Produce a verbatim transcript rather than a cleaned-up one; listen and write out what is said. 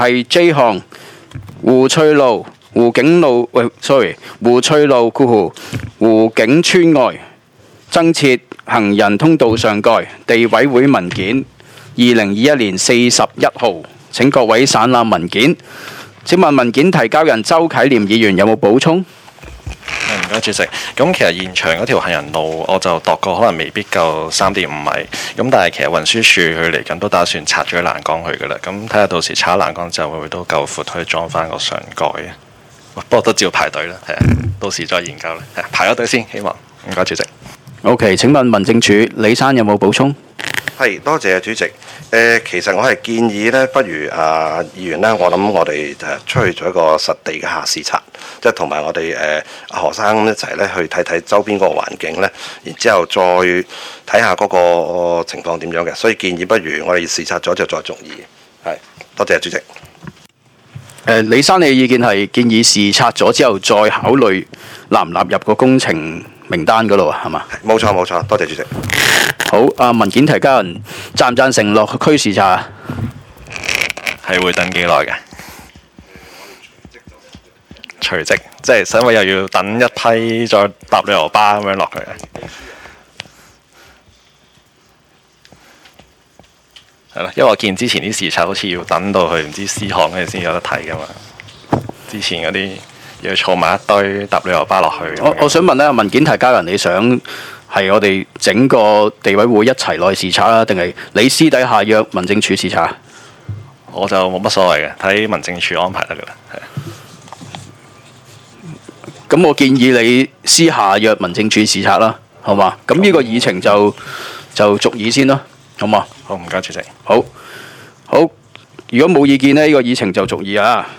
係 J 項湖翠路、湖景路，喂，sorry， 湖翠路括弧湖景村外增設行人通道上蓋，地委會文件二零二一年四十一號，請各位省覽文件。請問文件提交人周啟廉議員有冇補充？ 唔該，主席。咁其實現場嗰條行人路，我就度過，可能未必夠三點五米。咁但係其實運輸署佢嚟緊都打算拆咗欄杆去噶啦。咁睇下到時拆欄杆之後會唔會都夠闊可以裝翻個上蓋嘅？不過都照排隊啦，係啊，到時再研究啦。係排咗隊先，希望。唔該，主席。 O.K. 請問民政處李生有冇補充？ 係，多謝主席。誒、呃，其實我係建議咧，不如啊議員咧，我諗我哋誒出去做一個實地嘅下視察，即係同埋我哋誒何生一齊咧去睇睇周邊嗰個環境咧，然之後再睇下嗰個情況點樣嘅。所以建議不如我哋視察咗就再續議。係，多謝主席。誒、 呃，李生你嘅意見係建議視察咗之後再考慮納唔納入個工程名單嗰度啊，係嘛？ 冇錯冇錯，多謝主席。 好，啊文件提交人贊唔贊成落區視察啊？ 係會等幾耐嘅？隨即，即係因為又要等一批再搭旅遊巴咁樣落去嘅。係啦，因為我見之前啲視察好似要等到去唔知私行嗰陣先有得睇噶嘛。之前嗰啲要坐埋一堆搭旅遊巴落去。 我我想問咧，文件提交人你想係我哋整個地委會一齊落去視察啊，定係你私底下約民政處視察？ 我就冇乜所謂嘅，睇民政處安排得噶啦。係。 咁我建議你私下約民政處視察啦，好嘛？咁呢個議程就就續議先啦，好嘛？ 好，唔該主席。 好，好。如果冇意見呢，呢、呢個議程就續議啊。